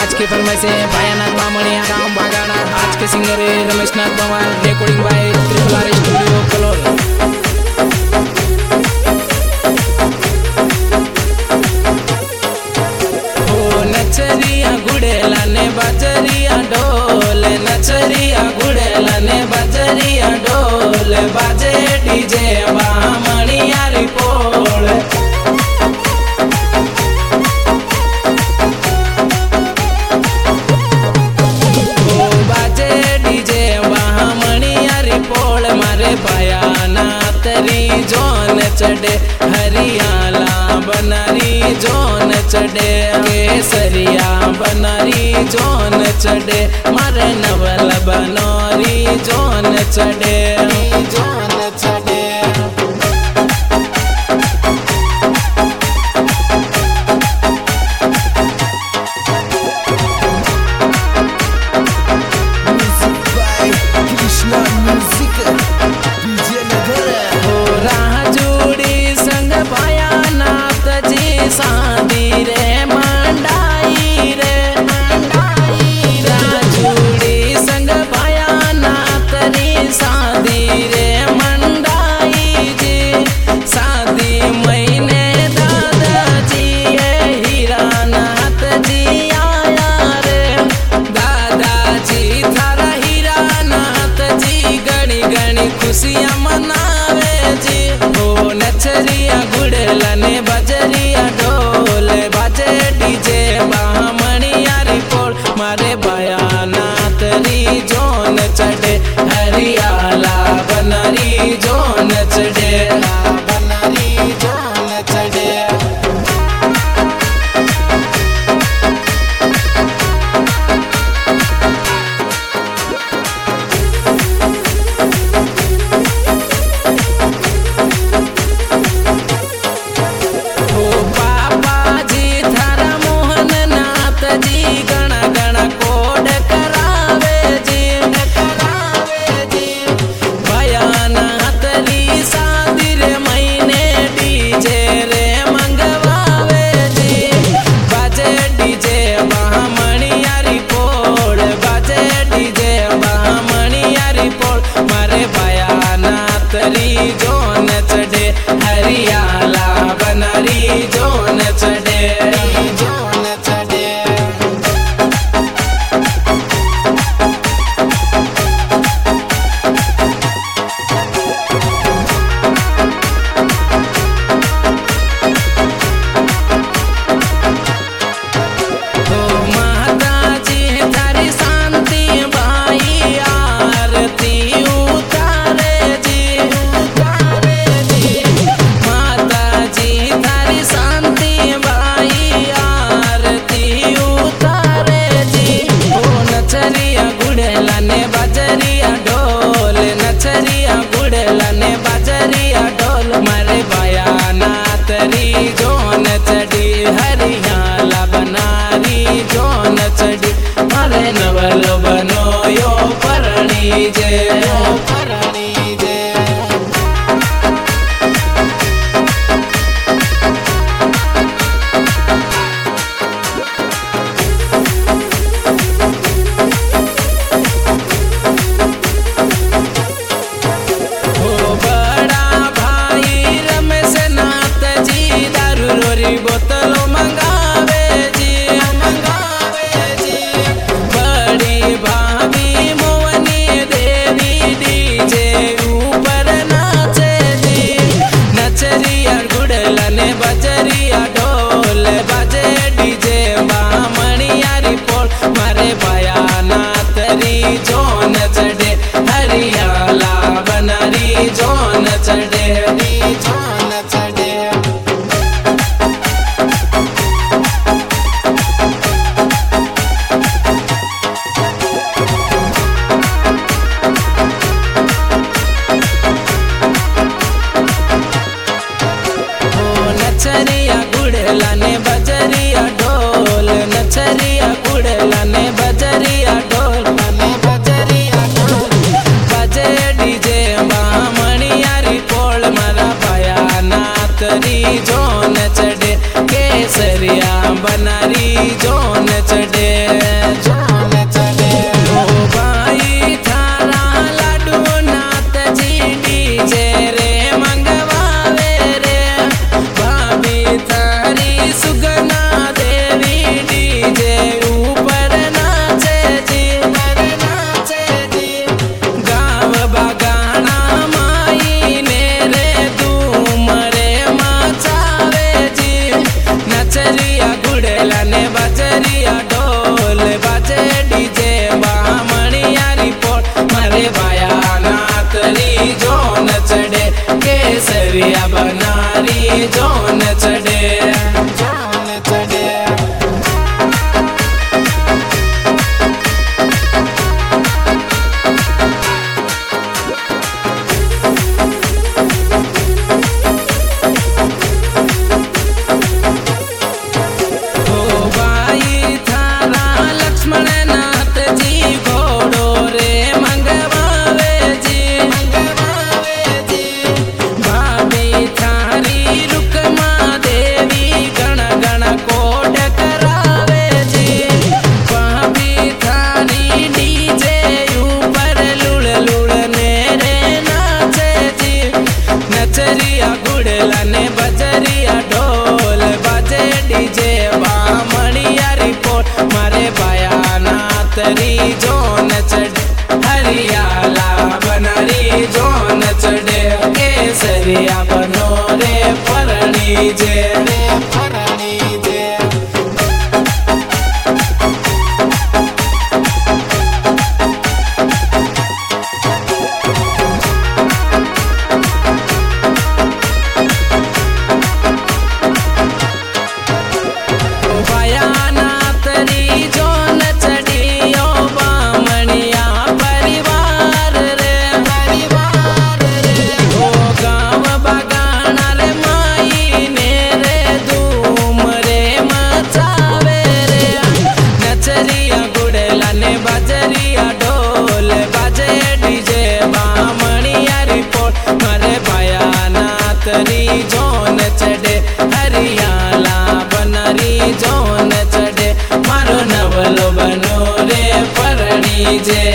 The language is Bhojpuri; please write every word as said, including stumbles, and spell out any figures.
आज की फरमाइश है भयानाथ मामणिया गांव बागाना। आज के सिंगर है Ramesh Nath Pawar. Recording by triple R studio Kalol. ओ नचरिया गुड़ेला ने बाजरिया ढोल, नचरिया गुड़ेला ने बाजरिया ढोल, बाजे डीजे मामणिया री पोल। जोन चढ़े हरियाला बनारी जोन चढ़े, केसरिया बनारी जोन चढ़े, मारे नवल बनोरी जोन चढ़े जोन चढ़े। सादी रे मंडाई रे मंडाई, राजूड़ी संग भयानाथ री सादी रे मंडाई जी। सादी महीने दादाजी ये हीरानाथ जी आया रे, दादाजी थारा हीरानाथ जी गणी गणी खुशियाँ मनावे जी। हो नचरिया गुड़ेला ने बजरिया ढोल, बाजे डीजे बामणिया री पोल, मारे भयानाथ री जोन चढ़े, हरियाला बनरी जोन चढ़े, बनरी जोन चढ़े। जोन चढ़े हरियाला बनरी जोन चढ़े जोन चढ़े। ओ माता जी थारी शांति भाई आरती बजरिया ढोल, नचरिया गुड़ेला ने बजरिया ढोल, मारे भयानाथ री जोन चढ़ी, हरियाला बनारी जोन चढ़ी, मारे नवल बनो यो परणी जे परणी जे। बोतलों मंगावे जी मंगावे जी, बड़ी भाभी मोहनी देवी डीजे ऊपर नाचे जी। नचरिया गुड़ेला ने बजरिया ढोल, बाजे डीजे बामणिया री पोल, मारे भयानाथ री जोन चढ़े, हरियाला बनरी जोन चढ़े जोन चढ़े। नचरिया गुड़ेला ने बजरिया ढोल, नचरिया गुड़ेला ने बजरिया ढोल, ने बजरिया ढोल, बजे डीजे बामणिया री पोल, मारा भयानाथ री जोन चढ़े, केसरिया बनारी जोन चढ़े। बनरी जोन चढ़े हरियाला बनरी जोन चढ़े मारो नवलो बनो रे परणी जे।